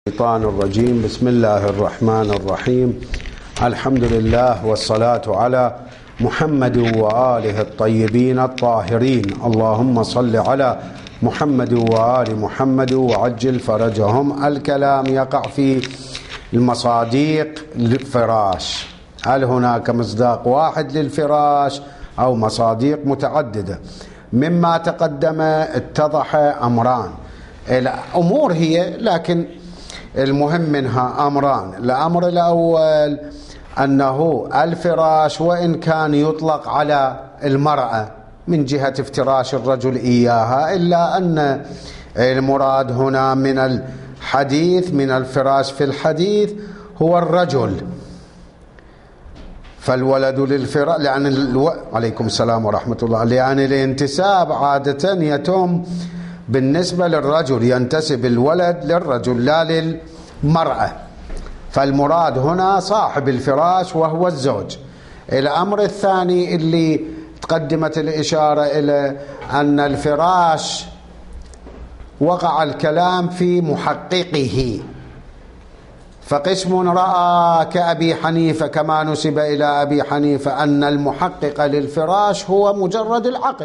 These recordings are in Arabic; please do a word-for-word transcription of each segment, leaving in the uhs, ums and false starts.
الشيطان الرجيم. بسم الله الرحمن الرحيم. الحمد لله والصلاة على محمد وآله الطيبين الطاهرين. اللهم صل على محمد وآل محمد وعجل فرجهم. الكلام يقع في المصاديق للفراش. هل هناك مصداق واحد للفراش أو مصاديق متعددة؟ مما تقدم اتضح أمران. الأمور هي لكن المهم منها أمران. الأمر الأول أنه الفراش وإن كان يطلق على المرأة من جهة افتراش الرجل إياها، إلا أن المراد هنا من الحديث من الفراش في الحديث هو الرجل، فالولد للفراش لأن الو... عليكم السلام ورحمة الله. لأن الانتساب عادة يتم بالنسبة للرجل، ينتسب الولد للرجل لا للمرأة، فالمراد هنا صاحب الفراش وهو الزوج. الأمر الثاني اللي تقدمت الإشارة إلى أن الفراش وقع الكلام في محققه، فقسم رأى كأبي حنيفة كما نسب إلى أبي حنيفة أن المحقق للفراش هو مجرد العقد،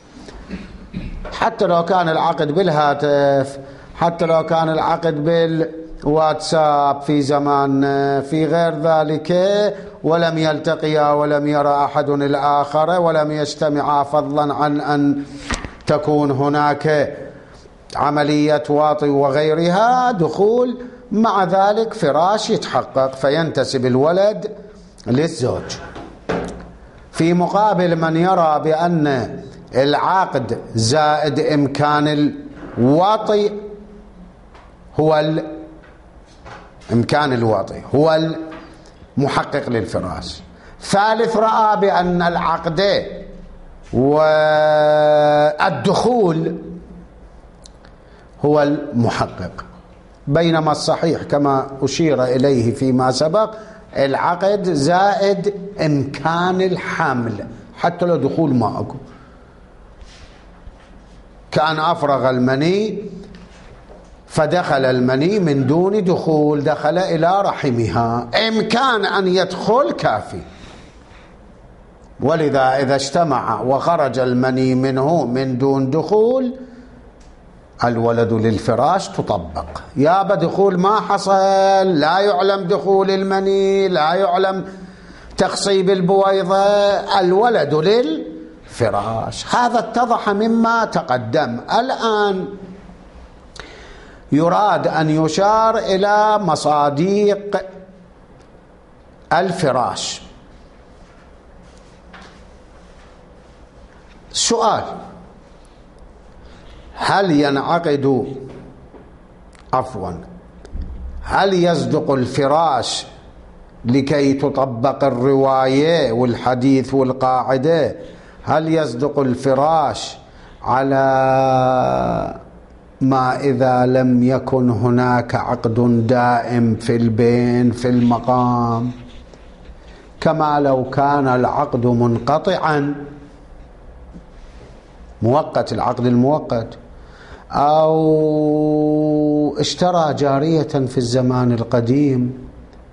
حتى لو كان العقد بالهاتف، حتى لو كان العقد بالواتساب في زمان في غير ذلك، ولم يلتقيا ولم يرى أحد الآخر ولم يجتمعا، فضلا عن أن تكون هناك عملية واطي وغيرها دخول، مع ذلك فراش يتحقق فينتسب الولد للزوج. في مقابل من يرى بأن العقد زائد إمكان الواطي هو إمكان الواطي هو المحقق للفراش. ثالث رأى بأن العقد والدخول هو المحقق، بينما الصحيح كما أشير إليه فيما سبق العقد زائد إمكان الحمل، حتى لو دخول ما أكو. كان أفرغ المني فدخل المني من دون دخول، دخل إلى رحمها، إمكان أن يدخل كافي. ولذا إذا اجتمع وخرج المني منه من دون دخول، الولد للفراش تطبق. يا بدخول ما حصل، لا يعلم دخول المني، لا يعلم تخصيب البويضة، الولد للفراش. هذا اتضح مما تقدم. الآن يراد أن يشار إلى مصاديق الفراش. سؤال: هل ينعقد عفوا هل يصدق الفراش لكي تطبق الرواية والحديث والقاعدة؟ هل يصدق الفراش على ما إذا لم يكن هناك عقد دائم في البين في المقام، كما لو كان العقد منقطعا مؤقت، العقد المؤقت، أو اشترى جارية في الزمان القديم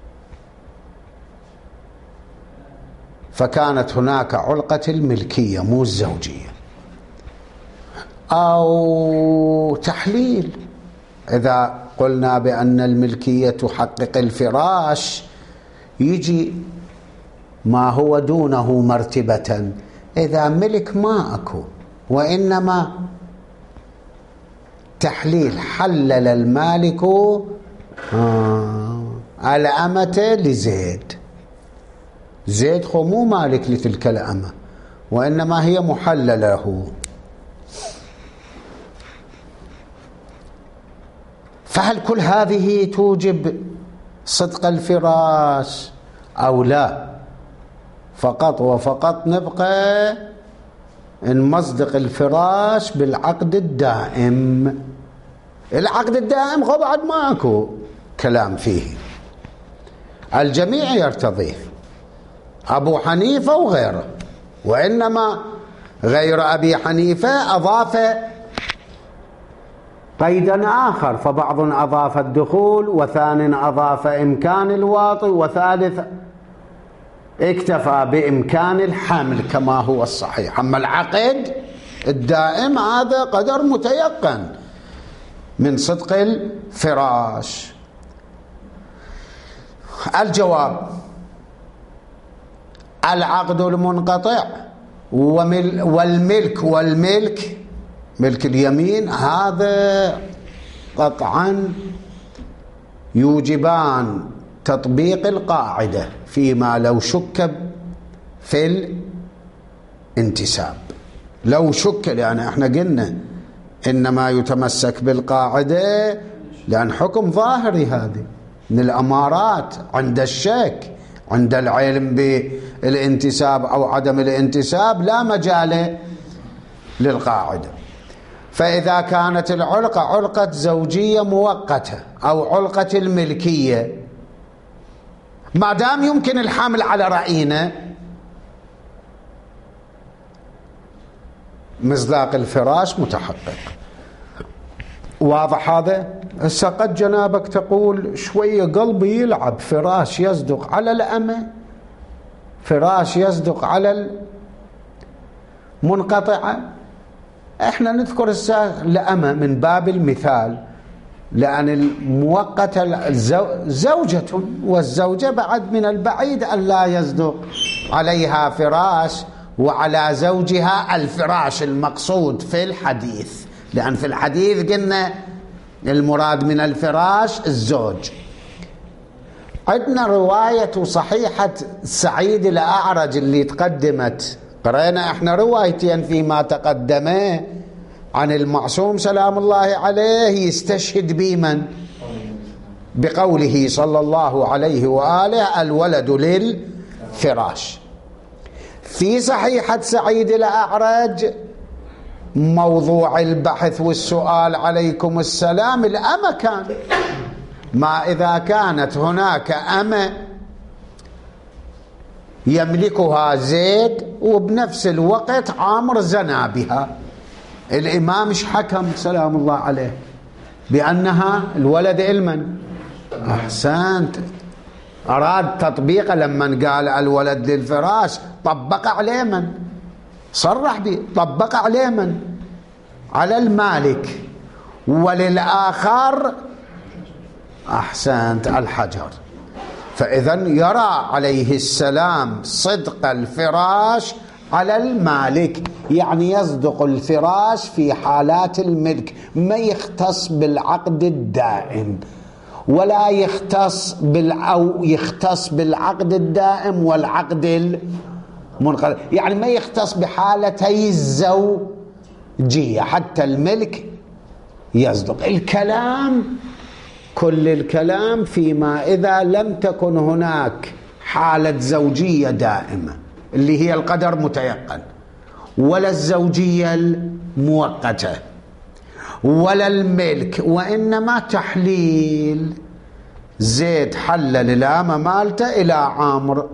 فكانت هناك علقة الملكية مو الزوجية، أو تحليل. إذا قلنا بأن الملكية تحقق الفراش، يجي ما هو دونه مرتبة. إذا ملك ما أكو، وإنما تحليل، حلل المالك آه الأمة لزيد، زيد خو مو مالك لتلك الأمة، وإنما هي محللة له. فهل كل هذه توجب صدق الفراش أو لا؟ فقط وفقط نبقى إن مصدق الفراش بالعقد الدائم. العقد الدائم خو بعد ماكو كلام فيه، الجميع يرتضيه، أبو حنيفة وغيره، وإنما غير أبي حنيفة أضاف قيدا آخر، فبعض أضاف الدخول، وثان أضاف إمكان الواطئ، وثالث اكتفى بإمكان الحمل كما هو الصحيح. أما العقد الدائم هذا قدر متيقن من صدق الفراش. الجواب: العقد المنقطع والملك والملك ملك اليمين هذا قطعا يوجبان تطبيق القاعدة فيما لو شك في الانتساب. لو شك، لأن احنا قلنا إنما يتمسك بالقاعدة لأن حكم ظاهري هذه من الأمارات عند الشك. عند العلم بالانتساب أو عدم الانتساب لا مجال للقاعدة. فإذا كانت العلقة علقة زوجية مؤقتة أو علقة الملكية، ما دام يمكن الحمل على رأينا، مصداق الفراش متحقق. واضح هذا؟ هسه قد جنابك تقول شوية قلبي يلعب، فراش يصدق على الأمة، فراش يصدق على المنقطعة. احنا نذكر هسه الأمة من باب المثال، لأن المؤقتة زوجة، والزوجة بعد من البعيد أن لا يصدق عليها فراش وعلى زوجها الفراش المقصود في الحديث، لأن في الحديث قلنا المراد من الفراش الزوج. عندنا رواية صحيحة سعيد الأعرج اللي تقدمت، قرأنا احنا روايتين فيما تقدم عن المعصوم سلام الله عليه يستشهد بمن؟ بقوله صلى الله عليه وآله: الولد للفراش. في صحيحة سعيد الأعرج موضوع البحث والسؤال عليكم السلام الأمة كان، ما إذا كانت هناك أمة يملكها زيد وبنفس الوقت عامر زنى بها، الإمام ايش حكم سلام الله عليه؟ بأنها الولد علما. أحسنت، أراد تطبيقه لما قال الولد للفراش، طبق عليه من؟ صرح به، طبق عليه من؟ على المالك، وللآخر أحسنت الحجر. فإذا يرى عليه السلام صدق الفراش على المالك، يعني يصدق الفراش في حالات الملك، ما يختص بالعقد الدائم ولا يختص بال أو يختص بالعقد الدائم والعقد المنقطع، يعني ما يختص بحالتي الزوجية، حتى الملك يصدق. الكلام كل الكلام فيما إذا لم تكن هناك حالة زوجية دائمة اللي هي القدر متيقن، ولا الزوجية المؤقتة، ولا الملك، وإنما تحليل. زيد حلل الأمة مالته إلى عامر،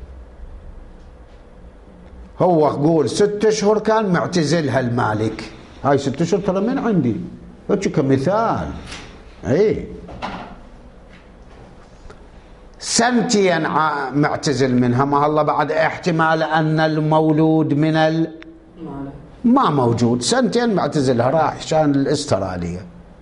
هو يقول ست أشهر كان معتزلها المالك، هاي ست أشهر ترى من عندي هيك كمثال، اي سنتين معتزل منها، ما الله بعد احتمال أن المولود من ال ما موجود، سنتين معتزلها راح شان الاسترالية،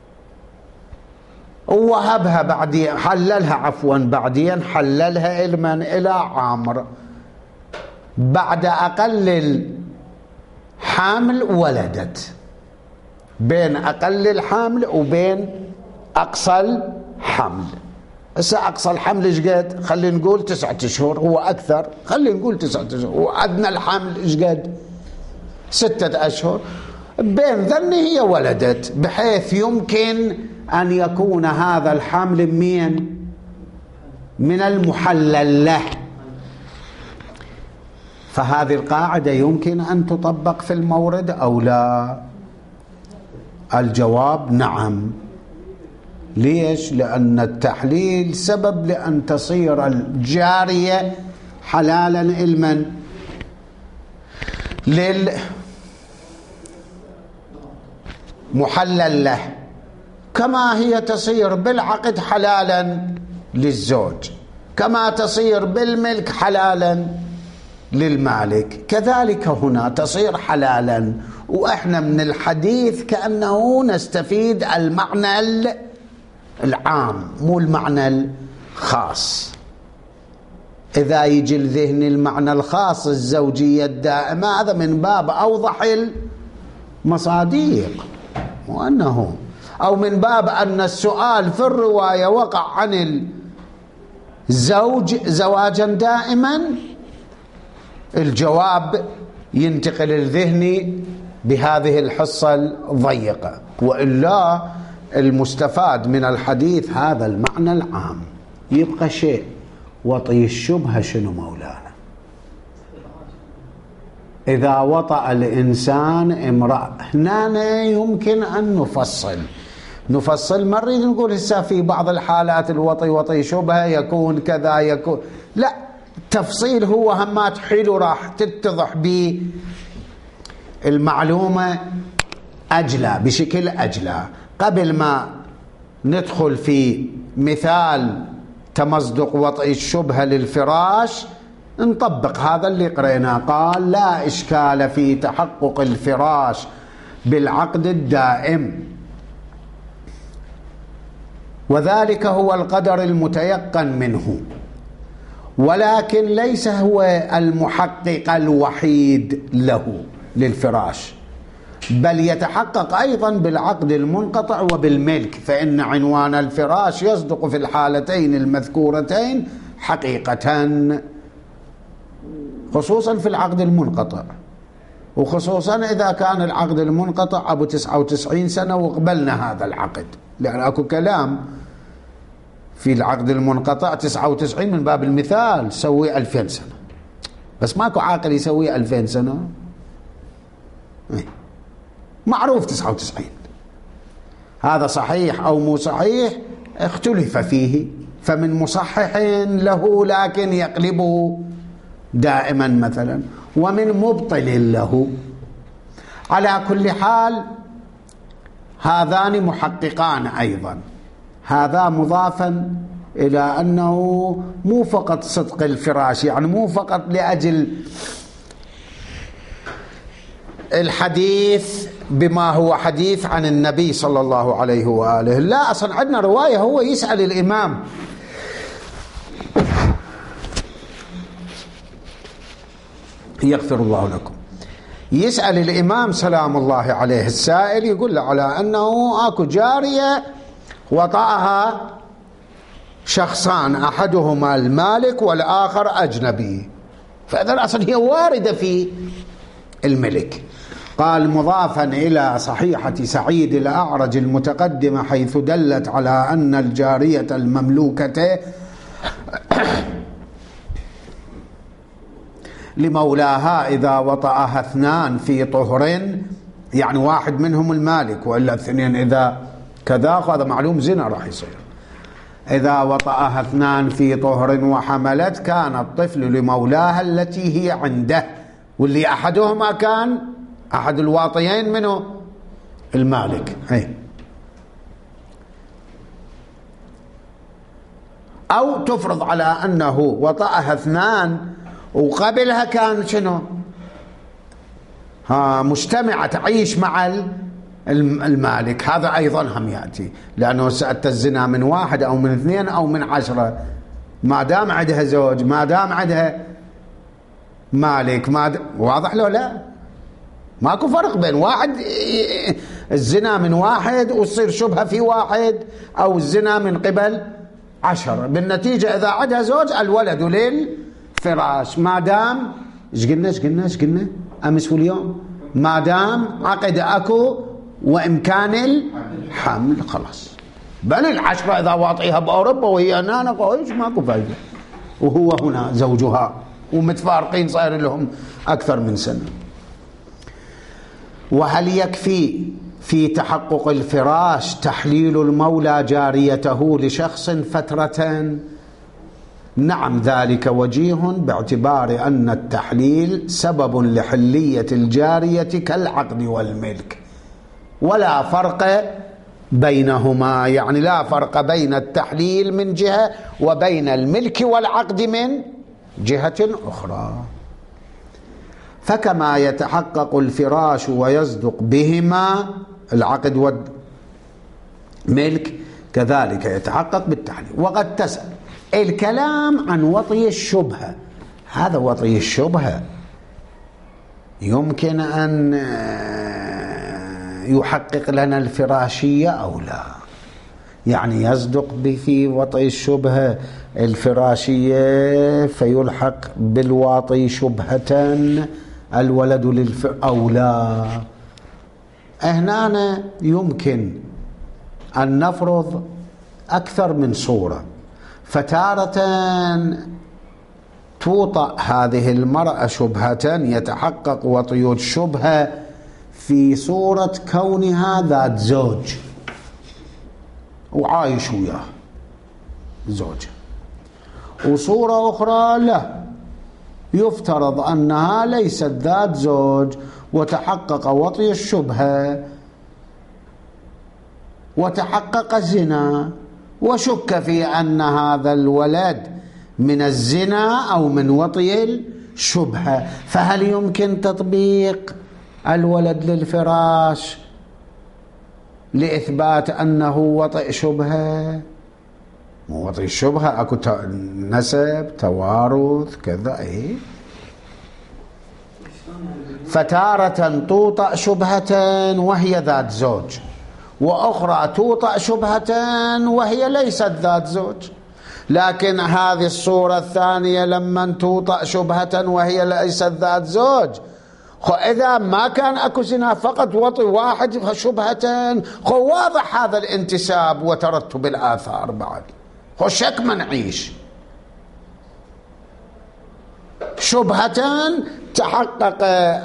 ووهبها بعدين حللها عفوا بعدين حللها علما إلى عامر، بعد أقل الحامل ولدت، بين أقل الحمل وبين أقصى الحمل. هسه أقصى الحمل إيش قد؟ خلينا نقول تسعة أشهر، هو أكثر، خلينا نقول تسعة أشهر، وأدنى الحمل إيش قد؟ ستة أشهر. بين ذني هي ولدت، بحيث يمكن أن يكون هذا الحمل من من المحلل له. فهذه القاعدة يمكن أن تطبق في المورد أو لا؟ الجواب نعم. ليش؟ لأن التحليل سبب لأن تصير الجارية حلالا علما للمحلل له، كما هي تصير بالعقد حلالا للزوج، كما تصير بالملك حلالا للمالك، كذلك هنا تصير حلالا. وإحنا من الحديث كأنه نستفيد المعنى العام مو المعنى الخاص. إذا يجي الذهن المعنى الخاص الزوجية الدائمة، هذا من باب أوضح المصاديق، وأنه أو من باب أن السؤال في الرواية وقع عن الزوج زواجا دائما، الجواب ينتقل الذهني بهذه الحصة الضيقة. وإلا المستفاد من الحديث هذا المعنى العام. يبقى شيء وطي الشبهة شنو مولانا؟ إذا وطأ الإنسان امرأة، هنا يمكن أن نفصل نفصل ما نريد نقول هسه في بعض الحالات الوطي وطي شبهة يكون كذا يكون، لا، تفصيل هو همات حلو راح تتضح بالمعلومة أجلى بشكل أجلى. قبل ما ندخل في مثال تمزق وطئ الشبهة للفراش نطبق هذا اللي قرأناه. قال لا إشكال في تحقق الفراش بالعقد الدائم، وذلك هو القدر المتيقن منه، ولكن ليس هو المحقق الوحيد له للفراش، بل يتحقق أيضا بالعقد المنقطع وبالملك، فإن عنوان الفراش يصدق في الحالتين المذكورتين حقيقة، خصوصا في العقد المنقطع، وخصوصا إذا كان العقد المنقطع أبو تسعة وتسعين سنة وقبلنا هذا العقد، لأن أكو كلام في العقد المنقطع تسعة وتسعين من باب المثال سوي ألفين سنة، بس ماكو عاقل يسوي ألفين سنة، معروف تسعة وتسعين. هذا صحيح أو مو صحيح اختلف فيه، فمن مصحح له لكن يقلبه دائما مثلا، ومن مبطل له. على كل حال هذان محققان أيضا، هذا مضافا إلى أنه مو فقط صدق الفراش، يعني مو فقط لأجل الحديث بما هو حديث عن النبي صلى الله عليه وآله، لا، أصلا عندنا رواية هو يسأل الإمام يغفر الله لكم، يسأل الإمام سلام الله عليه، السائل يقول له على أنه أكو جارية وطأها شخصان، أحدهما المالك والآخر أجنبي، فإذا أصلا هي واردة في الملك. قال مضافا إلى صحيحة سعيد الأعرج المتقدمة، حيث دلت على أن الجارية المملوكة لمولاها إذا وطأها اثنان في طهر، يعني واحد منهم المالك وإلا اثنين إذا كذا، هذا معلوم زنا راح يصير. إذا وطأها اثنان في طهر وحملت كان الطفل لمولاها التي هي عنده، واللي أحدهما كان أحد الواطيين منه المالك. هي. أو تفرض على أنه وطأها اثنان وقبلها كان شنو ها مجتمعة تعيش مع المالك، هذا أيضا هم يأتي، لأنه سأت الزنا من واحد أو من اثنين أو من عشرة، ما دام عندها زوج، ما دام عندها مالك، ما د... واضح له؟ لا، ماكو فرق بين واحد الزنا من واحد وتصير شبهة في واحد، أو الزنا من قبل عشر. بالنتيجة إذا عندها زوج الولد للفراش، ما دام ايش قلنا ايش قلنا ايش قلنا أمس واليوم، ما دام عقد أكو وإمكان الحمل خلاص. بل العشرة إذا واطيها بأوروبا وهي هنا قويش ماكو فايدة، وهو هنا زوجها ومتفارقين صار لهم أكثر من سنة. وهل يكفي في تحقق الفراش تحليل المولى جاريته لشخص فترة؟ نعم، ذلك وجيه باعتبار أن التحليل سبب لحلية الجارية كالعقد والملك، ولا فرق بينهما، يعني لا فرق بين التحليل من جهة وبين الملك والعقد من جهة أخرى. فكما يتحقق الفراش ويصدق بهما العقد والملك كذلك يتحقق بالتحليل. وقد تسأل الكلام عن وطي الشبهة، هذا وطي الشبهة يمكن أن يحقق لنا الفراشية أو لا؟ يعني يصدق في وطي الشبهة الفراشية فيلحق بالواطي شبهة الولد للف أو لا؟ هنا يمكن أن نفرض أكثر من صورة. فتارة توطأ هذه المرأة شبهة يتحقق وطي الشبهة في صورة كونها ذات زوج وعايش وياه زوجها، وصورة أخرى لا، يفترض أنها ليست ذات زوج وتحقق وطي الشبهة وتحقق الزنا، وشك في أن هذا الولد من الزنا أو من وطي الشبهة، فهل يمكن تطبيق الولد للفراش لإثبات أنه وطئ شبهة؟ وطئ الشبهة أكو نسب توارث كذا. إيه؟ فتارة توطأ شبهة وهي ذات زوج، وأخرى توطأ شبهة وهي ليست ذات زوج. لكن هذه الصورة الثانية لما توطأ شبهة وهي ليست ذات زوج، خو إذا ما كان أكو زنا فقط وطي واحد شبهة، خو واضح هذا الانتساب وترتب الآثار بعد، خو شك ما نعيش. شبهة تحقق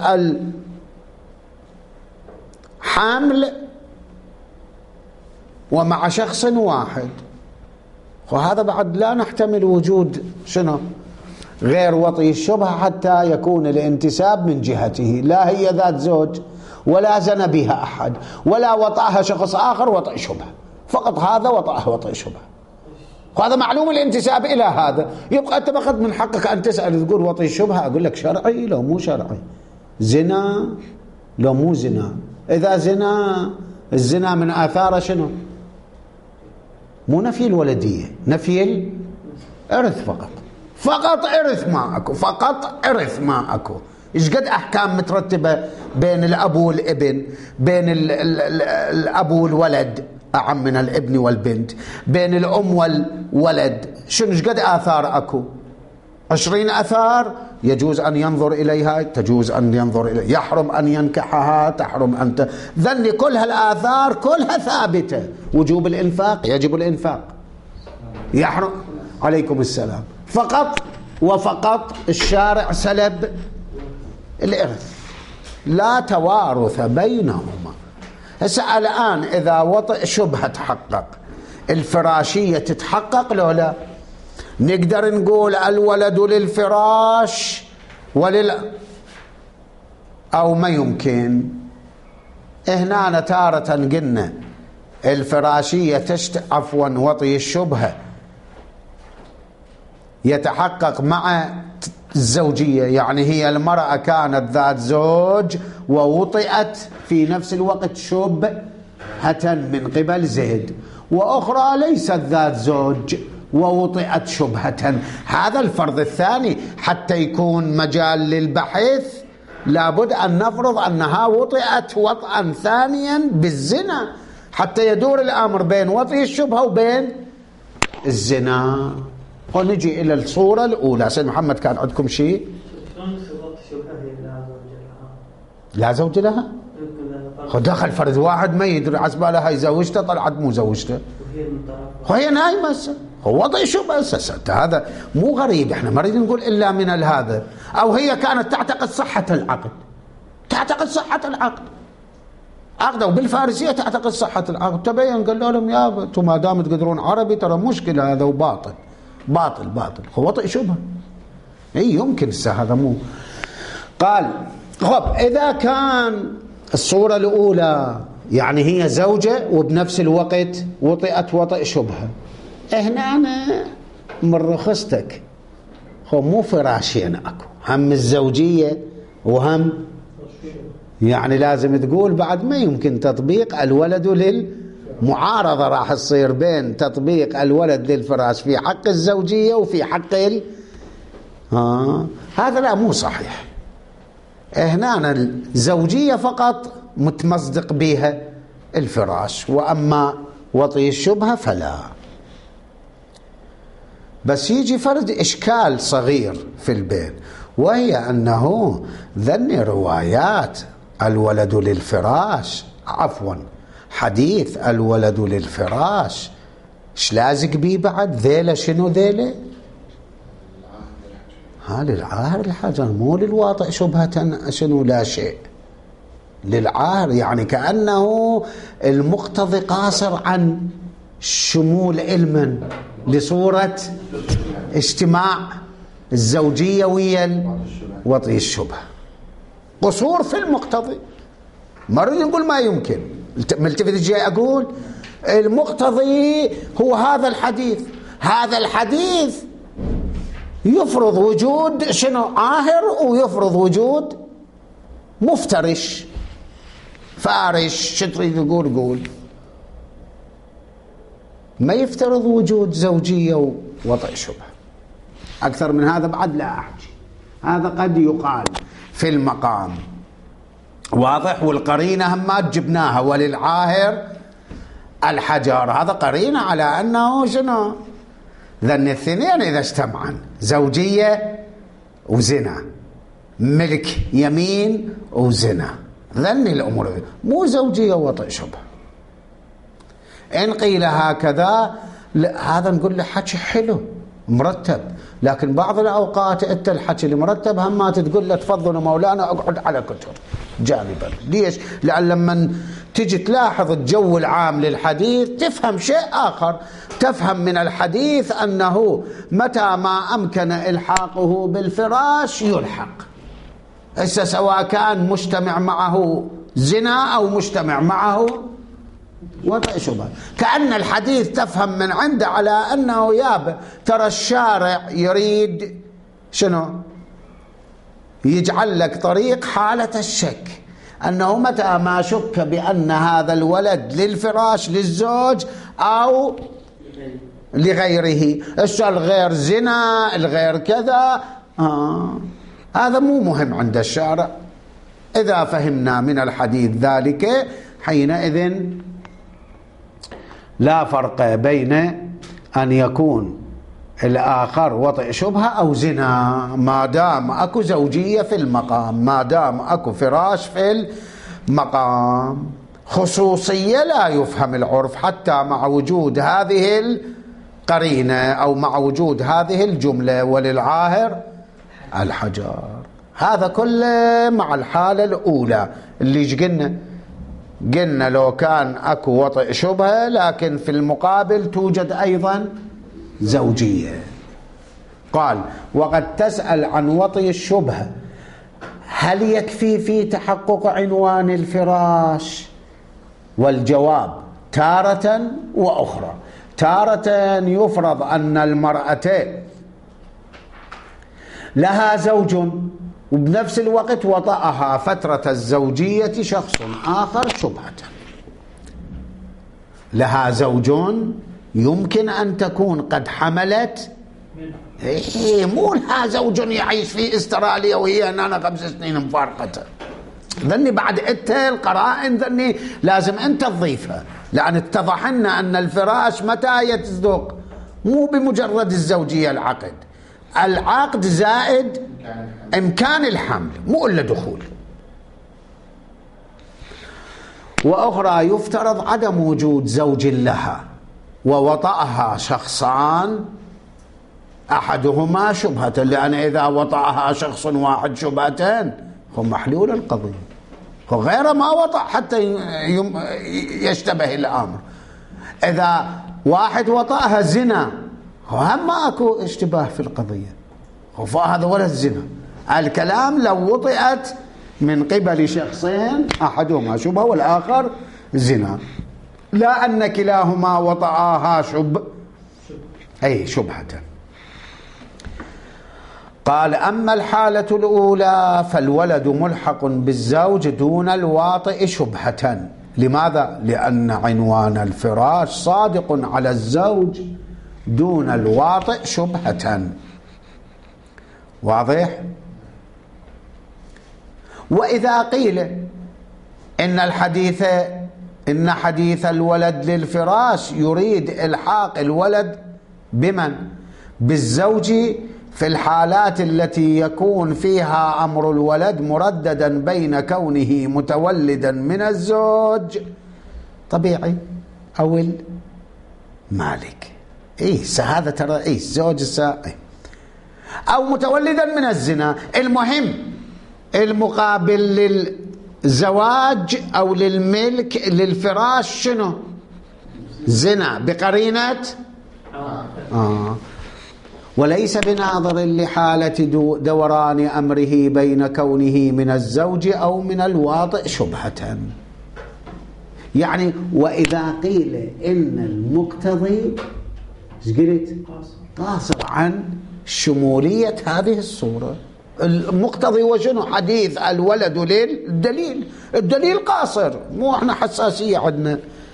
الحمل ومع شخص واحد، وهذا بعد لا نحتمل وجود شنو غير وطي الشبهة حتى يكون الانتساب من جهته، لا هي ذات زوج ولا زنى بها أحد ولا وطأها شخص آخر وطئ شبهة، فقط هذا وطأها وطئ شبهة، وهذا معلوم الانتساب إلى هذا. يبقى أنت فقط من حقك أن تسأل تقول وطي الشبهة، أقول لك شرعي لو مو شرعي، زنا لو مو زنا. إذا زنا، الزنا من آثاره شنو؟ مو نفي الولدية، نفي الإرث فقط. فقط إرث ما أكو، فقط إرث ما أكو. إيش قد أحكام مترتبة بين الأب والابن، بين ال ال ال الأب والولد أعم من الابن والبنت، بين الأم والولد، شنو إيش قد آثار أكو؟ عشرين أثار يجوز أن ينظر إليها، تجوز أن ينظر إليها، يحرم أن ينكحها، تحرم أن ت... ذني كل هالآثار كلها ثابتة. وجوب الإنفاق، يجب الإنفاق، يحرم، عليكم السلام، فقط وفقط الشارع سلب الإرث، لا توارث بينهما. هسه الآن إذا وطئ شبهة تحقق، الفراشية تتحقق لو لا؟ نقدر نقول الولد للفراش ولل أو ما يمكن؟ هنا تارة قلنا الفراشية تشت عفوا وطي الشبهة يتحقق مع الزوجية، يعني هي المرأة كانت ذات زوج ووطئت في نفس الوقت شبهة من قبل زيد، وأخرى ليست ذات زوج ووطئت شبهة. هذا الفرض الثاني حتى يكون مجال للبحث لابد أن نفرض أنها وطئت وطئا ثانيا بالزنا حتى يدور الأمر بين وطئ الشبهة وبين الزنا. ونجي إلى الصورة الأولى. سيد محمد كان عندكم شيء؟ لا زوج لها؟ دخل فرد واحد ما يدري عزبالة هاي زوجته طلعت مو زوجته وهي نايمة. هو وضع شبهة. هذا مو غريب، احنا ما نريد نقول إلا من هذا. أو هي كانت تعتقد صحة العقد، تعتقد صحة العقد، عقدوا بالفارسية تعتقد صحة العقد، تبين قال لهم يا انتم ما دام تقدرون عربي ترى مشكلة هذا وباطل باطل باطل. هو وطئ شبهة. اي يمكن هذا مو. قال خب إذا كان الصورة الأولى يعني هي زوجة وبنفس الوقت وطئت وطئ شبهة. هنا أنا من رخصتك، هو مو فراشين أكو، هم الزوجية وهم يعني لازم تقول بعد ما يمكن تطبيق الولد للمعارضة، راح تصير بين تطبيق الولد للفراش في حق الزوجية وفي حق ال... آه. هذا لا مو صحيح. هنا الزوجية فقط متمصدق بها الفراش، وأما وطي الشبهة فلا. بس يجي فرد إشكال صغير في البين، وهي أنه ذني روايات الولد للفراش، عفوا حديث الولد للفراش، ايش لازق بيه بعد؟ ذيله شنو ذيله؟ ها للعاهر الحجر، مو للواطئ شبهة شنو لا شيء، للعاهر. يعني كأنه المقتضي قاصر عن شمول علما لصورة اجتماع الزوجية ويا وطي الشبهة، قصور في المقتضي. ما أريد نقول ما يمكن، ملتفت الجاي أقول المقتضي هو هذا الحديث. هذا الحديث يفرض وجود شنو؟ عاهر، ويفرض وجود مفترش فارش. شو تريد تقول؟ قول. ما يفترض وجود زوجية ووطئ شبهة. أكثر من هذا بعد لا أحكي. هذا قد يقال في المقام واضح. والقرينة هم ما جبناها، وللعاهر الحجر، هذا قرينة على أنه شنو؟ ذن الاثنين إذا اجتمعا، زوجية وزنا، ملك يمين وزنا، ذن الأمور مو زوجية ووطئ شبهة. إن قيل هكذا هذا نقول له حكي حلو مرتب، لكن بعض الأوقات أنت الحكي المرتب هم ما تقول له تفضل مولانا أقعد على كتر جانبا. ليش؟ لأن لما تجي تلاحظ الجو العام للحديث تفهم شيء آخر. تفهم من الحديث أنه متى ما أمكن إلحاقه بالفراش يلحق، إسا سواء كان مجتمع معه زنا أو مجتمع معه وطئ شبهة. كأن الحديث تفهم من عنده على أنه ياب ترى الشارع يريد شنو؟ يجعل لك طريق حالة الشك، أنه متى ما شك بأن هذا الولد للفراش للزوج أو لغيره، الغير زنا الغير كذا، آه. هذا مو مهم عند الشارع. إذا فهمنا من الحديث ذلك حينئذ لا فرق بين أن يكون الآخر وطئ شبهة أو زنا، ما دام أكو زوجية في المقام، ما دام أكو فراش في المقام. خصوصية لا يفهم العرف حتى مع وجود هذه القرينة أو مع وجود هذه الجملة وللعاهر الحجر. هذا كله مع الحالة الأولى اللي قلنا قلنا لو كان أكو وطئ شبهة لكن في المقابل توجد أيضا زوجية. قال وقد تسأل عن وطئ الشبهة هل يكفي في تحقق عنوان الفراش؟ والجواب تارة وأخرى. تارة يفرض أن المرأة لها زوج وبنفس الوقت وطأها فترة الزوجية شخص آخر شبهة. لها زوج يمكن أن تكون قد حملت، إيه مو لها زوج يعيش في استراليا وهي أنا خمس سنين مفارقته. ذني بعد أنت القرائن ذني لازم أنت تضيفها، لأن اتضح لنا أن الفراش متى يتصدق؟ مو بمجرد الزوجية العقد، العقد زائد إمكان الحمل، مو إلا دخول. وأخرى يفترض عدم وجود زوج لها ووطأها شخصان أحدهما شبهة، لأن إذا وطأها شخص واحد شبهتين هو محلول القضية، هو غير ما وطأ حتى يشتبه الأمر. إذا واحد وطأها زنا هم ما أكو اشتباه في القضية، فهذا ولا الزنا. الكلام لو وطئت من قبل شخصين أحدهما شبهة والآخر زنا، لا أن كلاهما وطئاها شب أي شبهة. قال أما الحالة الأولى فالولد ملحق بالزوج دون الواطئ شبهة. لماذا؟ لأن عنوان الفراش صادق على الزوج دون الواطئ شبهة. واضح؟ وإذا قيل إن الحديث إن حديث الولد للفراش يريد إلحاق الولد بمن؟ بالزوج في الحالات التي يكون فيها أمر الولد مرددا بين كونه متولدا من الزوج طبيعي أو المالك. إيه هذا ترى إيه الزوج السائل أو متولدا من الزنا. المهم المقابل للزواج أو للملك للفراش شنو؟ زنا بقرينة آه. وليس بناظر لحالة دوران أمره بين كونه من الزوج أو من الواطئ شبهة. يعني وإذا قيل إن المقتضي قلت قاصر عن شمولية هذه الصورة. المقتضي وشنو؟ حديث الولد للدليل، الدليل قاصر، مو احنا حساسية عندنا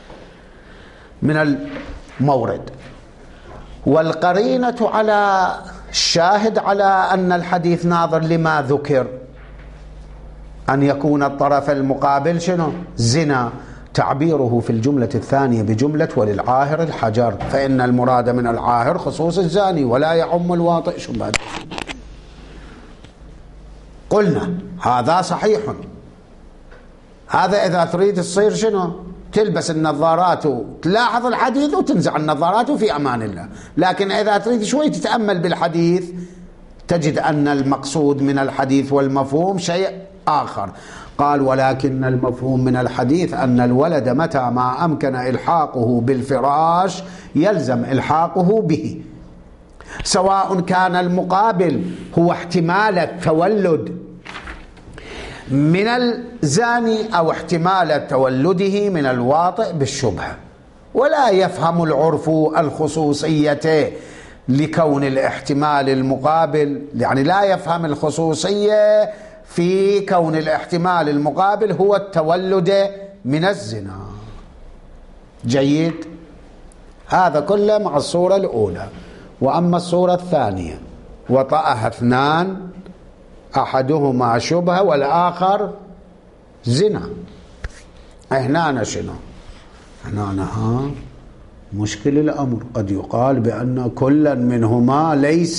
من المورد. والقرينة على الشاهد على أن الحديث ناظر لما ذكر أن يكون الطرف المقابل شنو؟ زنا، تعبيره في الجملة الثانية بجملة وللعاهر الحجر، فإن المراد من العاهر خصوص الزاني ولا يعم الواطئ شبهة. قلنا هذا صحيح. هذا إذا تريد تصير شنو؟ تلبس النظارات وتلاحظ الحديث وتنزع النظارات وفي أمان الله. لكن إذا تريد شوي تتأمل بالحديث تجد أن المقصود من الحديث والمفهوم شيء آخر. قال ولكن المفهوم من الحديث أن الولد متى ما أمكن إلحاقه بالفراش يلزم إلحاقه به، سواء كان المقابل هو احتمال التولد من الزاني أو احتمال تولده من الواطئ بالشبهة. ولا يفهم العرف الخصوصية لكون الاحتمال المقابل، يعني لا يفهم الخصوصية في كون الاحتمال المقابل هو التولد من الزنا. جيد؟ هذا كله مع الصورة الأولى. وأما الصورة الثانية وطأها اثنان أحدهما شبهة والآخر زنا، هنا شنو؟ هنا ها مشكل الأمر. قد يقال بأن كلا منهما ليس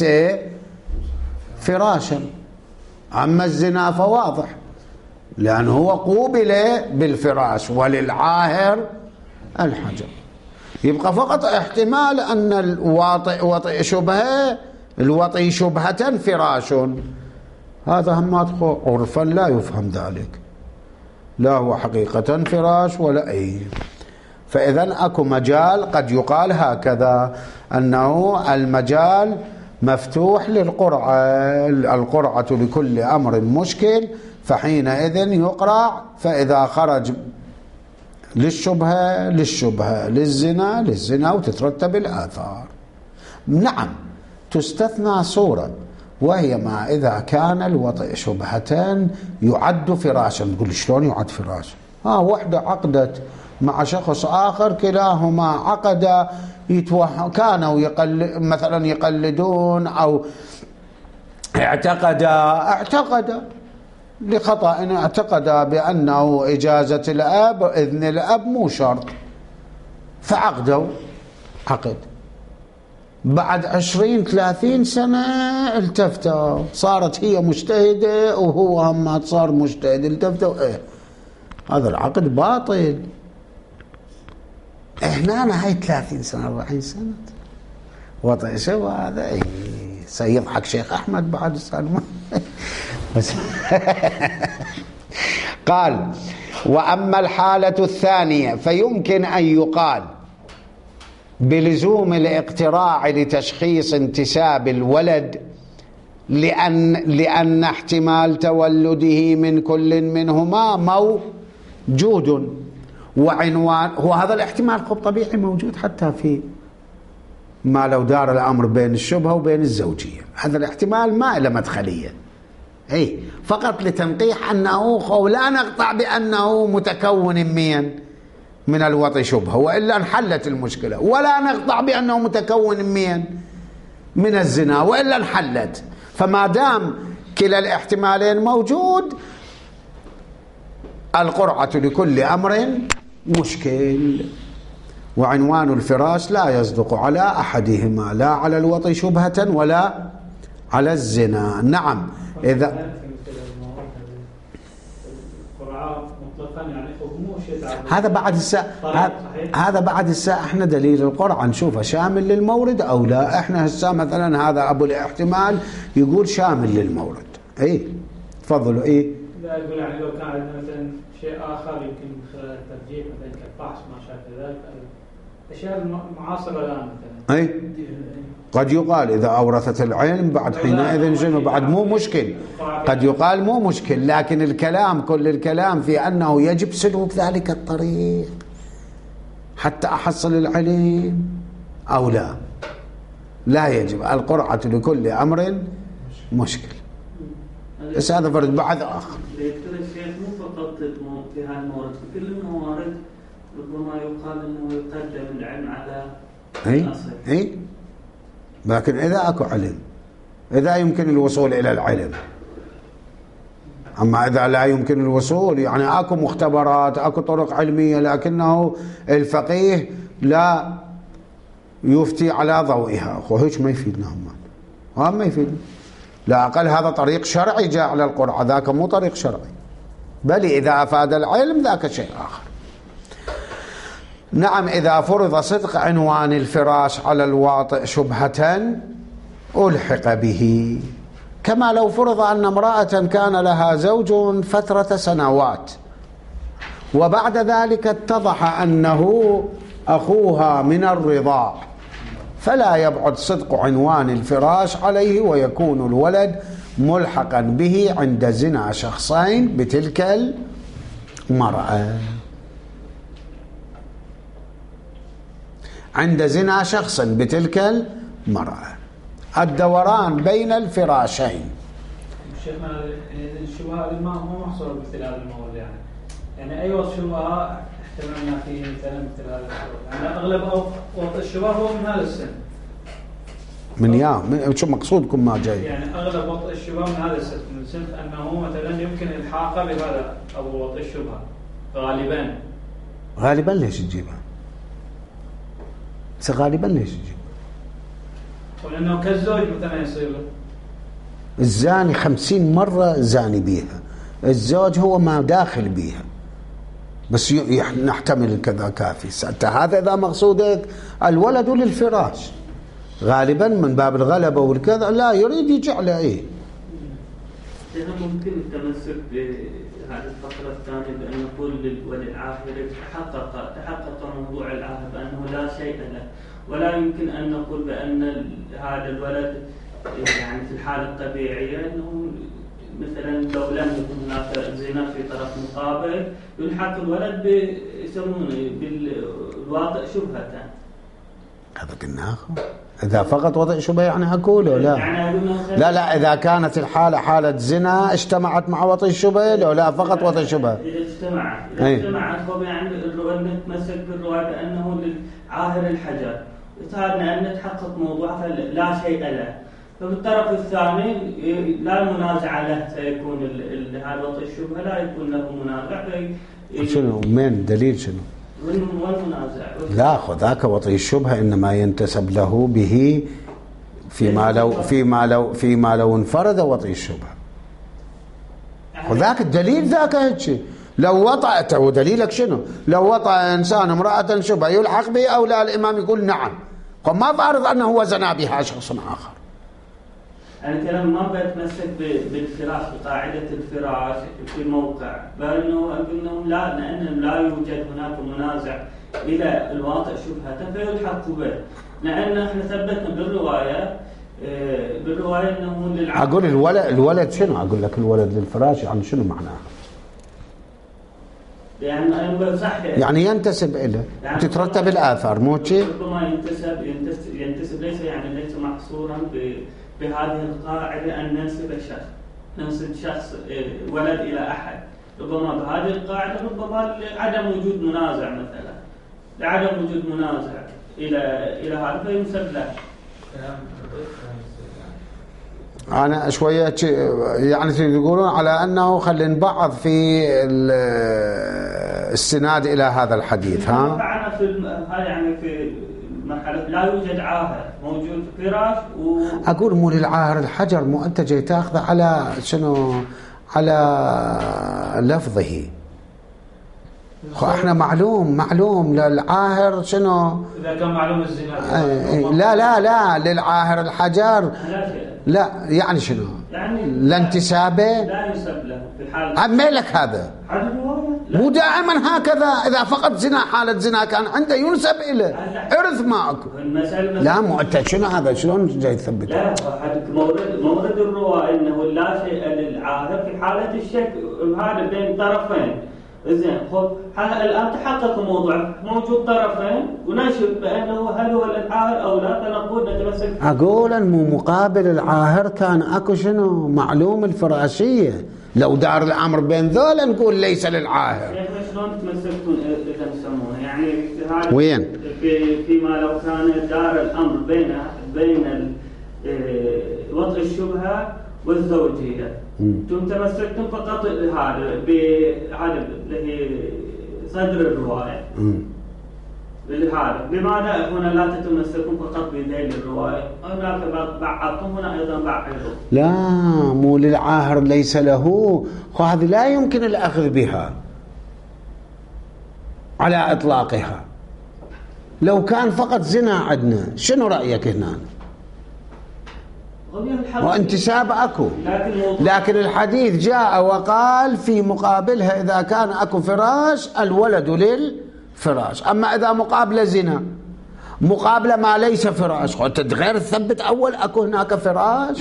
فراشا، أما الزنا فواضح لأنه هو قوبل بالفراش وللعاهر الحجر. يبقى فقط احتمال أن الواطئ وطئ شبهة، الوطئ شبهة فراش، هذا هم عرفا لا يفهم ذلك، لا هو حقيقة فراش ولا أي. فإذا أكو مجال قد يقال هكذا أنه المجال مفتوح للقرعة، القرعة لكل أمر مشكل، فحينئذ يقرع، فإذا خرج للشبهة للشبهة، للزنا للزنا، وتترتب الآثار. نعم تستثنى صورة، وهي ما إذا كان الوطئ شبهة يعد فراشا. تقول شلون يعد فراشا؟ ها وحدة عقدت مع شخص آخر كلاهما عقد يتوه... كانوا يقل... مثلا يقلدون أو اعتقد اعتقد لخطأ اعتقد بأنه إجازة الأب إذن الأب مو شرط، فعقدوا عقد. بعد عشرين ثلاثين سنة التفتوا، صارت هي مجتهدة وهو هم صار مجتهد، التفتوا ايه هذا العقد باطل. هنا هاي ثلاثين سنة أربعين سنة وطئ شو هذا ايه سيضحك شيخ أحمد بعد السنة. بس قال وأما الحالة الثانية فيمكن أن يقال بلزوم الاقتراع لتشخيص انتساب الولد لأن, لأن احتمال تولده من كل منهما موجود، وعنوان، هو هذا الاحتمال خب طبيعي موجود حتى في ما لو دار الأمر بين الشبهة وبين الزوجية، هذا الاحتمال ما له مدخلية، اي فقط لتنقيح أنه خو لا نقطع بأنه متكون من من الوطي شبهة، وإلا انحلت المشكلة، ولا نقطع بأنه متكون من من الزنا، وإلا انحلت. فما دام كلا الاحتمالين موجود، القرعة لكل أمر مشكل. وعنوان الفراش لا يصدق على أحدهما، لا على الوطي شبهة ولا على الزنا. نعم. إذا هذا بعد الساعة، هذا بعد الساعة احنا دليل القرعة نشوفه شامل للمورد أو لا. احنا هسه مثلا هذا أبو الاحتمال يقول شامل للمورد. اي تفضلوا. اي لا يقول يعني لو كان عندنا مثلا شيء آخر يمكن من خلال الترجيح مثلا كالفحص ما شابه ذلك، الأشياء المعاصرة الآن مثلا. اي قد يقال إذا أورثت العلم بعد حينئذ شنو بعد مو مشكل، قد يقال مو مشكل، لكن الكلام كل الكلام في أنه يجب سلوك ذلك الطريق حتى أحصل العلم أو لا. لا يجب، القرعة لكل أمر مشكل. بس هذا فرد بعد آخر. الشيخ مو فقط في هذا المورد، في كل الموارد ربما يقال أنه يقدم العلم على الأصل. اي لكن إذا أكو علم، إذا يمكن الوصول إلى العلم. أما إذا لا يمكن الوصول، يعني أكو مختبرات، أكو طرق علمية، لكنه الفقيه لا يفتي على ضوئها، وهيك ما يفيدنا هم، هم ما يفيدنا. لا أقل هذا طريق شرعي جاء على القرعة، ذاك مو طريق شرعي، بل إذا أفاد العلم ذاك شيء آخر. نعم. إذا فرض صدق عنوان الفراش على الواطئ شبهة ألحق به، كما لو فرض أن امرأة كان لها زوج فترة سنوات وبعد ذلك اتضح أنه أخوها من الرضاع، فلا يبعد صدق عنوان الفراش عليه، ويكون الولد ملحقا به عند زنا شخصين بتلك المرأة، عند زنا شخص بتلك المرأة. الدوران بين الفراشين. شيخنا الشبهة هذه ما مو محصورة بمثل هذا الموضوع، يعني يعني أي وصف شبهة احتملنا فيه مثلا مثل هذا الشبهة، يعني أغلب وطء الشبهة هو من هذا السن. من يا من شو مقصودكم ما جاي؟ يعني أغلب وطء الشبهة من هذا السن، من سن أنه مثلا يمكن الحاقه بهذا أو وطء الشبهة غالبا. غالبا ليش تجيبها؟ بس غالبا ليش تجيبها؟ ولأنه كالزوج مثلا يصير الزاني خمسين مرة زاني بيها، الزوج هو ما داخل بيها، بس نحتمل كذا كافي. حتى هذا إذا مقصودك الولد للفراش غالبا من باب الغلبة والكذا، لا يريد يجعل إيه. ممكن التمسك بهذه الفقرة الثانية بأن نقول للولي العاهر تحقق تحقق موضوع العاهر بأنه لا شيء له، ولا يمكن أن نقول بأن هذا الولد يعني في الحالة الطبيعية أنه مثلا لو لم يكن هناك زنا في طرف مقابل يلحق الولد بيسمونه بالواطئ شبهة. هذا قلناه. إذا فقط وضع شبهة يعني أقول لا. لا لا إذا كانت الحالة حالة زنا اجتمعت مع وضع الشبهة، لا لا فقط وضع شبهة. إذا اجتمعت إذا اجتمعت فهو يعني نتمسك بالرواية بأنه للعاهر الحجر، يساعدنا أن نتحقق موضوع لا شيء له. فبالطرف الثاني لا منازع له، سيكون هذا وضع الشبهة لا يكون له منازع. شنو من دليل شنو؟ لا خذ ذاك وطي الشبهة إنما ينتسب له به فيما لو فيما لو فيما لو انفرد وطي الشبهة. وذاك الدليل ذاك هيك لو وطأته، ودليلك شنو؟ لو وطأ إنسان امرأة شبهة يلحق به أو لا؟ الإمام يقول نعم، قم ما فارض أنه هو زنا بها شخص آخر. أنا كلام ما بتمسك بالفراش بقاعدة الفراش في موقع، بل إنه أنه لا لأن لا يوجد هناك منازع إلى الواطئ شبهة فيلحق به، لأن إحنا ثبتنا بالرواية بالرواية إنه للعقل. أقول الولد الولد شنو؟ أقول لك الولد للفراش يعني شنو معناه؟ يعني صح يعني ينتسب إليه يعني تترتب الآثار مو شيء؟ ربما ينتسب ينتسب, ينتسب ليس يعني ليس محصورا بهذه القاعدة أن ننسب الشخص ننسب شخص ولد إلى أحد، ربما بهذه القاعدة ربما لعدم وجود منازع مثلا لعدم وجود منازع إلى إلى هذا فينسب له. أنا شوية يعني تقولون على أنه خلينا نبعض في السناد إلى هذا الحديث ها؟ فعلا في يعني في مرحلة لا يوجد عاهر موجود فراش و... أقول مو للعاهر الحجر مو أنت جاي تأخذ على شنو على لفظه احنا معلوم معلوم للعاهر شنو إذا كان معلوم الزنا لا لا لا للعاهر الحجر لا يعني شنو يعني لانتسابه لا ينسب له في الحال عمالك هذا مو دائما هكذا إذا فقط زنا حالة زنا كان عنده ينسب إليه عرف معك لا مو أنت شنو هذا شلون جاي تثبت لا مورد مورد الرواية إنه لا شيء للعاهر في حالة الشك هذا بين طرفين زين خب الآن تحقق الموضوع موجود طرفين ونشوف بأنه هل هو للعاهر أو لا فنقول نتمسك. أقول مو مقابل العاهر كان أكو شنو معلوم الفراشية لو دار الأمر بين ذولا نقول ليس للعاهر. يعني شلون تمسكون إذا نسمونه يعني وين؟ في فيما لو كان دار الأمر بين بين وضع الشبهة والزوجية. انتم تمسكتم فقط هذا بهذا اللي هي صدر الرواية. هذا بماذا هنا لا تتمسكون فقط بذيل الرواية هناك بعضكم هنا أيضا بعضهم لا مو للعاهر ليس له هذه لا يمكن الأخذ بها على إطلاقها. لو كان فقط زنا عندنا شنو رأيك هنا؟ وانتساب أكو لكن الحديث جاء وقال في مقابلها إذا كان أكو فراش الولد للفراش. أما إذا مقابلة زنا مقابلة ما ليس فراش أنت غير تثبت أول أكو هناك فراش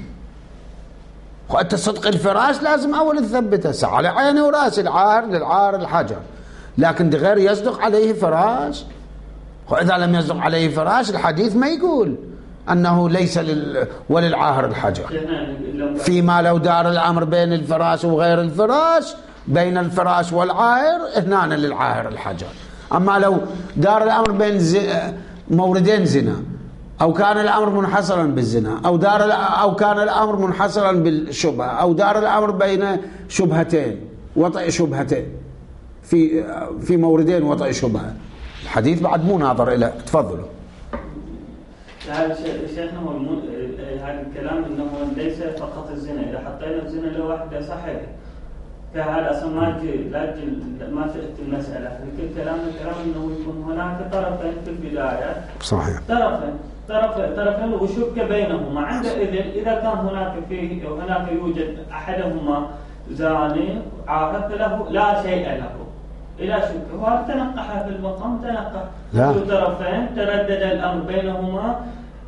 وأنت صدق الفراش لازم أول تثبته على عيني وراسي العار للعار الحجر لكن غير يصدق عليه فراش. وإذا لم يصدق عليه فراش الحديث ما يقول أنه ليس لل... وللعاهر الحجر فيما لو دار الأمر بين الفراش وغير الفراش بين الفراش والعاهر هنا للعاهر الحجر. أما لو دار الأمر بين ز... موردين زنا أو كان الأمر منحصرا بالزنا أو دار ال... أو كان الأمر منحصرا بالشبهة أو دار الأمر بين شبهتين وطئ شبهتين في في موردين وطئ شبهة الحديث بعد مو ناظر إلى. تفضلوا. هذا شيخنا هو هذا الكلام انه ليس فقط الزنا اذا حطينا الزنا لوحده صحيح فهذا اصلا ما لا ما تاتي المساله لكن كلام الكلام انه يكون هناك طرفين في البدايه صحيح طرفين طرف طرفين وشك بينهما عند اذا اذا كان هناك فيه هناك يوجد احدهما زاني عاهر فله لا شيء له إلى شك وهذا تنقح في المقام تنقح كل طرفين تردد الأمر بينهما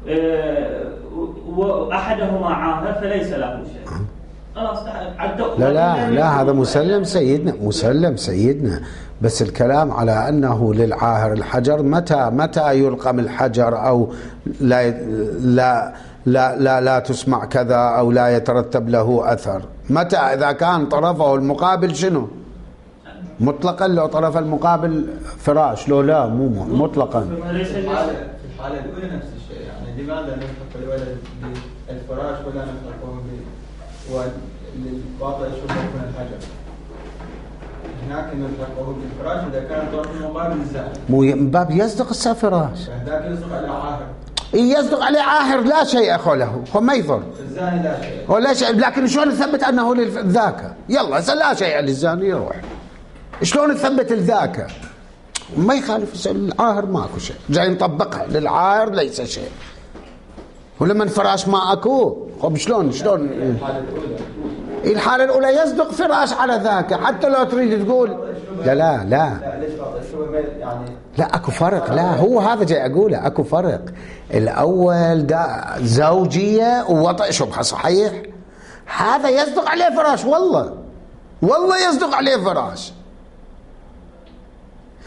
وأحدهما عاهر فليس له شيء خلاص لا لا لا هذا مسلم سيدنا مسلم سيدنا بس الكلام على أنه للعاهر الحجر متى متى يلقم الحجر أو لا لا لا لا, لا تسمع كذا أو لا يترتب له أثر متى إذا كان طرفه المقابل شنو مطلقا لو طرف المقابل فراش لو لا مو مطلقا في الحالة الأولى نفس الشيء يعني لماذا نلحق الولد بالفراش ولا نلحقه والواقع يشوفه من الحجر هناك نلحقه بالفراش إذا كان طرف المقابل الزاني مو من باب يصدق السفراش فهذاك يصدق على عاهر يصدق عليه عاهر لا شيء أخو له هو ما يضر الزاني لا شيء ولا شيء لكن شلون نثبت أنه لذاك يلا لا شيء للزاني يروح شلون نثبت الذاك ما يخالف العاهر ماكو شيء جاي نطبقها للعاهر ليس شيء ولما فراش ما اكو طب شلون شلون الحالة الأولى الحالة الأولى يصدق فراش على ذاك حتى لو تريد تقول لا لا لا لا ليش يعني لا اكو فرق لا هو هذا جاي اقوله اكو فرق الأول دا زوجية ووطئ شبهة صحيح هذا يصدق عليه فراش والله والله يصدق عليه فراش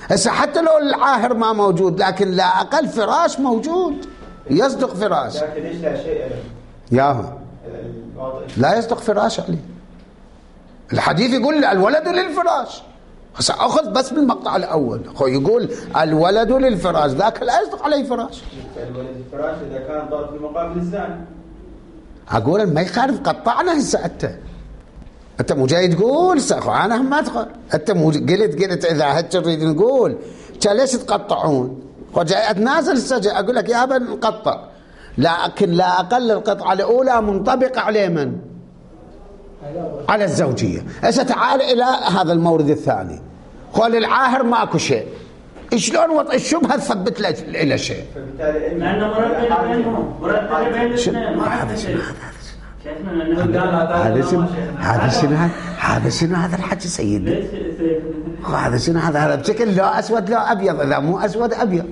هسه حتى لو العاهر ما موجود لكن لا أقل فراش موجود يصدق فراش. لكن ليش لا شيء ياهو لا يصدق فراش عليه. الحديث يقول الولد للفراش. هسه أخذ بس بالمقطع الأول أخو يقول الولد للفراش ذاك لا يصدق عليه فراش. الولد للفراش إذا كان ضرب في مقابل الزاني. أقول ما يخالف قطعنا هسه أنت أنت مو جاي تقول سأخو أنا هم ما أدخل أنت مو قلت قلت إذا هل تريد نقول ليش تقطعون وجاي أتنازل السجع أقول لك يا أبا نقطع لكن لا أقل القطعة الأولى منطبقة على من؟ على الزوجية. هسه تعال إلى هذا المورد الثاني قال العاهر ماكو شيء شلون وضع الشبهة تثبت له إلى شيء؟ لأنه مرتب بينهم مرتب بين الاثنين ما هذا شنو هذا هذا شنو هذا شنو هذا شنو هذا الحكي سيدي هذا شنو هذا هذا بشكل لا أسود لا أبيض إذا مو أسود أبيض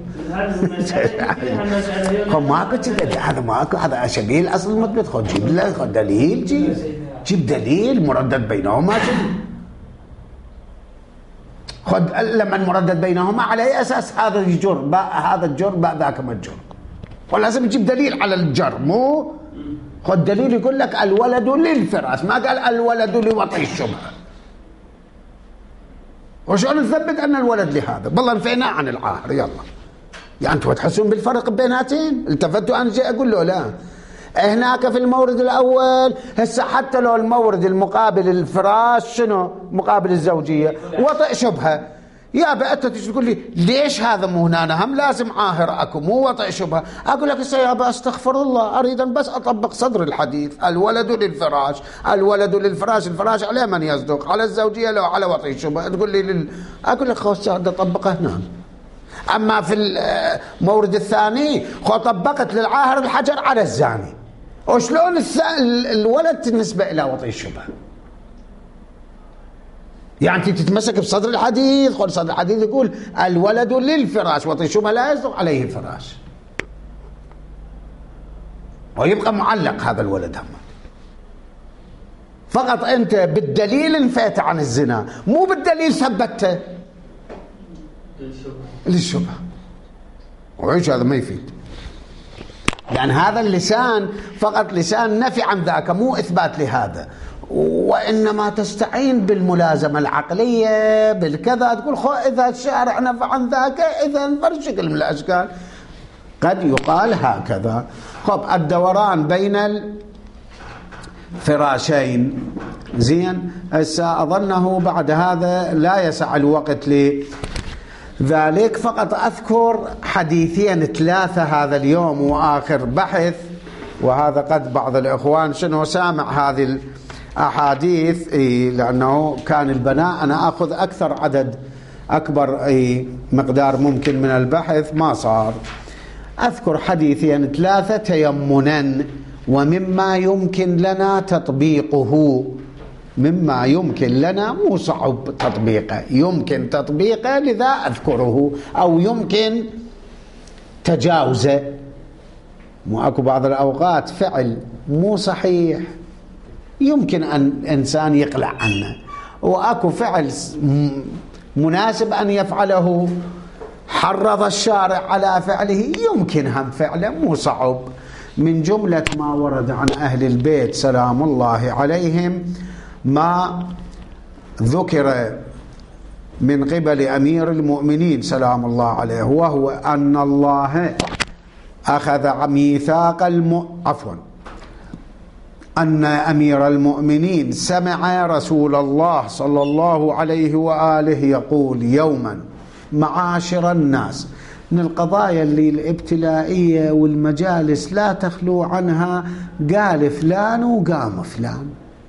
هم ماكو كذا هذا ماكو هذا شبيه الأصل المثبت خذ جيب له خذ دليل جيب جيب دليل مردد بينهما خذ لما المردد بينهما على أي أساس هذا الجر باء هذا الجر باء ذاك ما الجر ولازم تجيب دليل على الجر مو خذ دليل يقول لك الولد للفراش ما قال الولد لوطئ الشبهة. وشلون نثبت أن الولد لهذا بالله نفينا عن العاهر يلا يعني أنتوا تحسون بالفرق بيناتين التفتوا أنا جاي أقول له لا هناك في المورد الأول هسه حتى لو المورد المقابل الفراش شنو مقابل الزوجية وطئ شبهة يا بأنت تقول لي ليش هذا مو هنا هم لازم عاهر أكو مو وطئ شبهة أقول لك هسه يا أستغفر الله أريد أن بس أطبق صدر الحديث الولد للفراش الولد للفراش الفراش عليه من يصدق على الزوجية لو على وطئ الشبهة تقول لي لل... أقول لك خلاص أطبقه هنا. أما في المورد الثاني خو طبقت للعاهر الحجر على الزاني وشلون الولد بالنسبة إلى وطئ الشبهة يعني تتمسك بصدر الحديث قول صدر الحديث يقول الولد للفراش وطئ الشبهة لا يصدق عليه الفراش ويبقى معلق هذا الولد هم فقط أنت بالدليل انفيت عن الزنا مو بالدليل ثبته للشبهة وعيش هذا ما يفيد يعني هذا اللسان فقط لسان نفي عن ذاك مو إثبات لهذا وإنما تستعين بالملازمة العقلية بالكذا تقول خو إذا الشارع نفى عن ذاك إذا فرشكل من الأشكال قد يقال هكذا. خب الدوران بين الفراشين زين هسه أظنه بعد هذا لا يسع الوقت لذلك فقط أذكر حديثين ثلاثة هذا اليوم وآخر بحث وهذا قد بعض الإخوان شنو سامع هذه الأحاديث إيه لأنه كان البناء أنا أخذ أكثر عدد أكبر إيه مقدار ممكن من البحث ما صار. أذكر حديثين ثلاثة تيمنا ومما يمكن لنا تطبيقه مما يمكن لنا مو صعب تطبيقه يمكن تطبيقه لذا أذكره أو يمكن تجاوزه مو أكو بعض الأوقات فعل مو صحيح يمكن أن إنسان يقلع عنه وأكو فعل مناسب أن يفعله حرض الشارع على فعله يمكن هم فعله مو صعب. من جملة ما ورد عن أهل البيت سلام الله عليهم ما ذكر من قبل أمير المؤمنين سلام الله عليه وهو أن الله أخذ ميثاق الم... عفوا أن أمير المؤمنين سمع رسول الله صلى الله عليه وآله يقول يوما معاشر الناس من القضايا اللي الابتلائية والمجالس لا تخلو عنها قال فلان وقام فلان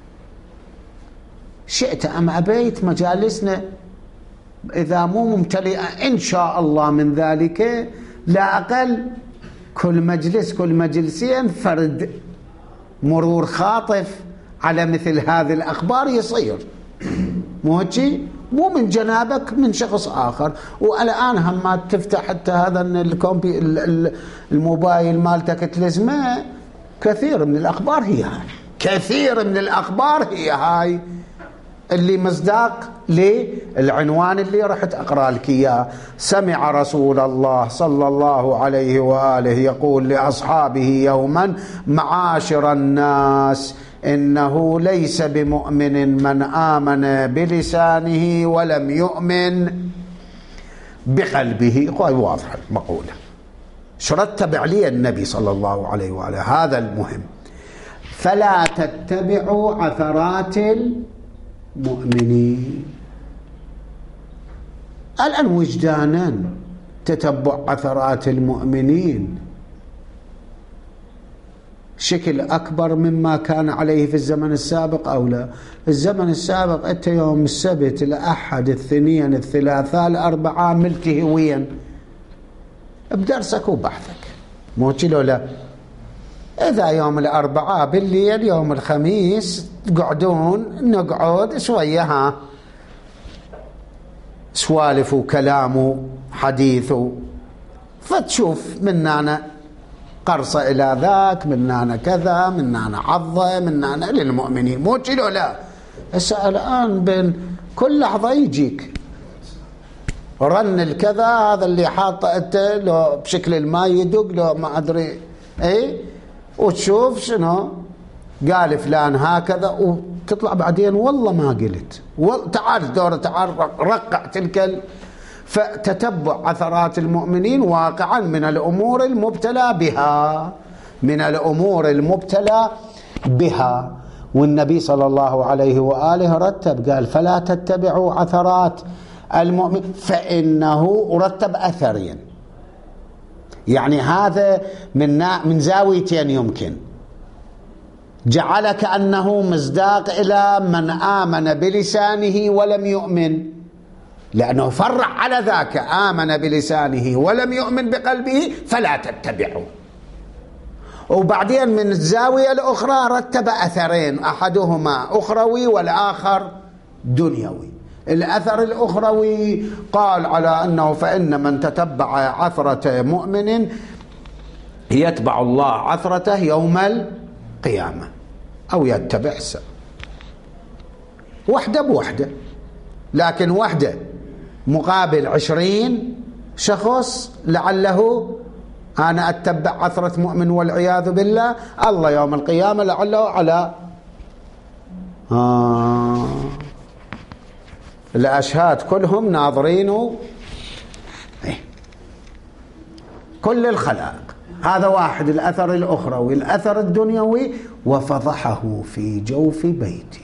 شئت أم أبيت مجالسنا إذا مو ممتلئة إن شاء الله من ذلك لا أقل كل مجلس كل مجلسين فرد مرور خاطف على مثل هذه الأخبار يصير مو هيك مو من جنابك من شخص آخر. والآن هم ما تفتح حتى هذا الكمبي الموبايل مالتك تلزمه كثير من الأخبار هي هاي كثير من الأخبار هي هاي اللي مصداق للعنوان اللي رحت أقرأ لك إياه. سمع رسول الله صلى الله عليه وآله يقول لأصحابه يوما: معاشر الناس، إنه ليس بمؤمن من آمن بلسانه ولم يؤمن بقلبه. واضحة المقولة، شرطب عليه النبي صلى الله عليه وآله، هذا المهم. فلا تتبعوا عثرات المؤمنين. الآن وجدانا تتبع عثرات المؤمنين شكل أكبر مما كان عليه في الزمن السابق أو لا؟ الزمن السابق أنت يوم السبت الأحد الاثنين الثلاثاء الأربعاء ملتهويا بدرسك وبحثك، مو كيلو لا. إذا يوم الأربعاء بالليل يوم الخميس تقعدون نقعد شوية ها سوالف وكلام وحديث، فتشوف مننا قرصة إلى ذاك، مننا كذا، مننا عضة، مننا للمؤمنين، مو كيلو لا. هسه الآن بين كل لحظة يجيك رن الكذا، هذا اللي حاطه انت لو بشكل الماء يدق لو ما ادري اي، وتشوف شنو قال فلان هكذا، وتطلع بعدين والله ما قلت، تعال دور تعال رقع تلك ال... فتتبع عثرات المؤمنين واقعا من الامور المبتلى بها، من الامور المبتلى بها. والنبي صلى الله عليه واله رتب قال: فلا تتبعوا عثرات المؤمن، فإنه رتب أثرين. يعني هذا من من زاويتين، يمكن جعل كأنه مصداق إلى من آمن بلسانه ولم يؤمن، لأنه فرع على ذاك: آمن بلسانه ولم يؤمن بقلبه فلا تتبعوا. وبعدين من الزاوية الأخرى رتب أثرين، أحدهما أخروي والآخر دنيوي. الأثر الأخروي قال على أنه: فإن من تتبع عثرة مؤمن يتبع الله عثرته يوم القيامة، أو يتبع سا وحدة بوحدة، لكن وحدة مقابل عشرين شخص لعله أنا أتبع عثرة مؤمن والعياذ بالله، الله يوم القيامة لعله على آه الأشهاد كلهم ناظرين كل الخلائق. هذا واحد. الأثر الأخروي الأثر الدنيوي: وفضحه في جوف بيته.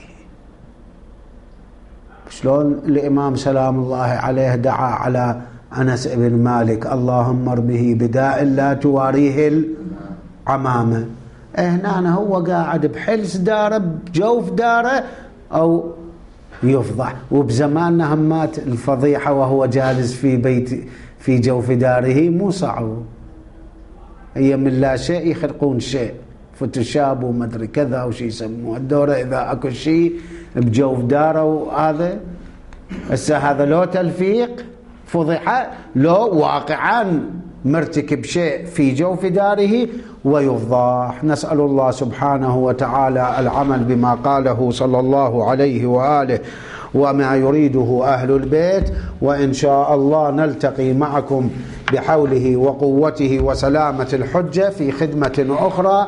شلون الإمام سلام الله عليه دعا على أنس بن مالك: اللهم ارمه بداء لا تواريه العمامة. هنا هو قاعد بحلس داره بجوف داره أو يفضح. وبزماننا همات الفضيحة وهو جالس في بيت في جوف داره مو صعب، هي من لا شيء يخلقون شيء، فوتوشاب وما ادري كذا وشي يسموه الدورة إذا اكو شيء بجوف داره. وهذا هسه هذا لو تلفيق فضيحة، لو واقعا مرتكب شيء في جوف داره ويفضح. نسأل الله سبحانه وتعالى العمل بما قاله صلى الله عليه وآله وما يريده أهل البيت، وإن شاء الله نلتقي معكم بحوله وقوته وسلامة الحجة في خدمة أخرى.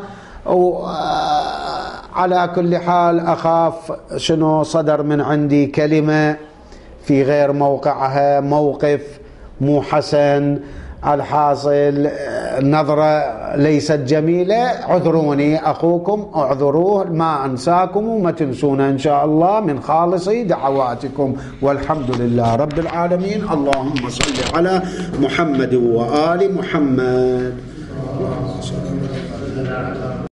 على كل حال أخاف شنو صدر من عندي كلمة في غير موقعها، موقف مو حسن، الحاصل نظرة ليست جميلة، اعذروني أخوكم، اعذروه، ما أنساكم وما تنسونا إن شاء الله من خالص دعواتكم، والحمد لله رب العالمين. اللهم صل على محمد وآل محمد.